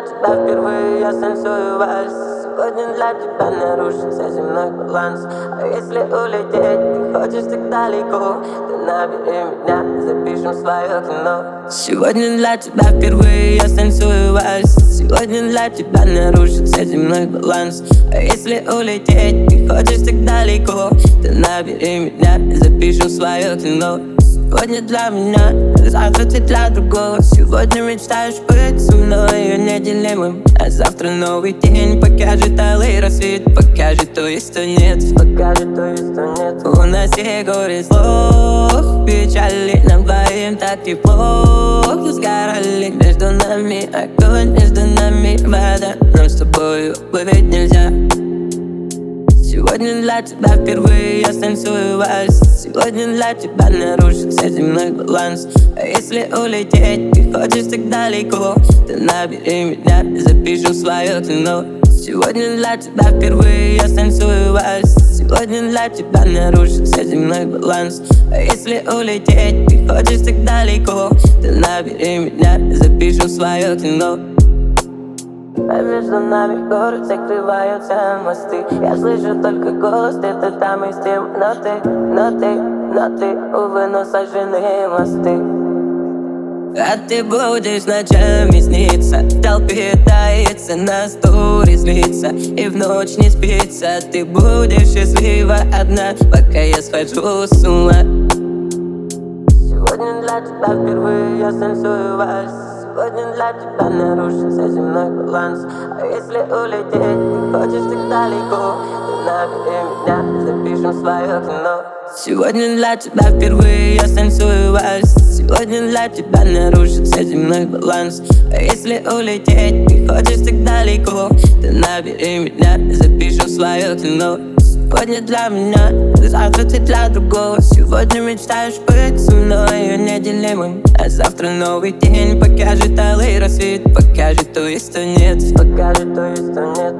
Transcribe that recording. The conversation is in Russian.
для тебя впервые я станцую вальс. Сегодня для тебя нарушится земной баланс. А если улететь ты хочешь так далеко, то набери меня, запишем свое кино. Сегодня для тебя впервые я станцую вальс. Сегодня для тебя нарушится земной баланс. А если улететь ты хочешь так далеко, то набери меня, запишем свое кино. Сегодня для меня, завтра ты для другого. Сегодня мечтаешь быть со мной неделимым, а завтра новый день покажет алый рассвет. Покажет то есть, то нет. Покажет то есть, то нет. У нас и горе слов, печали нам двоим так тепло. Сгорали между нами огонь, между нами вода. Нам с тобою быть нельзя. Сегодня для тебя впервые я станцую вальс. Сегодня для тебя нарушится земной баланс. А если улететь ты хочешь так далеко, то набери меня, запишем свое кино. Сегодня для тебя впервые я станцую вальс. Сегодня для тебя нарушится земной баланс. А если улететь ты хочешь так далеко, то набери меня, запишем свое кино. А между нами город закрываются мосты. Я слышу только голос, где-то там и с тем. Но ты, увы, но сожжены мосты. А ты будешь ночами сниться, в толпе таится, на стуре злится, и в ночь не спится. Ты будешь счастлива одна, пока я схожу с ума. Сегодня для тебя впервые я станцую вальс. Сегодня для тебя нарушится земной баланс. А если улететь ты хочешь так далеко, то набери меня, запишем свое кино. Сегодня для тебя впервые я станцую вальс. Сегодня для тебя нарушится земной баланс. А если улететь ты хочешь так далеко, то набери меня, запишем свое кино. Сегодня для меня, завтра ты для другого. Сегодня мечтаешь быть со мной неделимым, а завтра новый день покажет алый рассвет. Покажет то есть, то нет. Покажет то есть, то нет.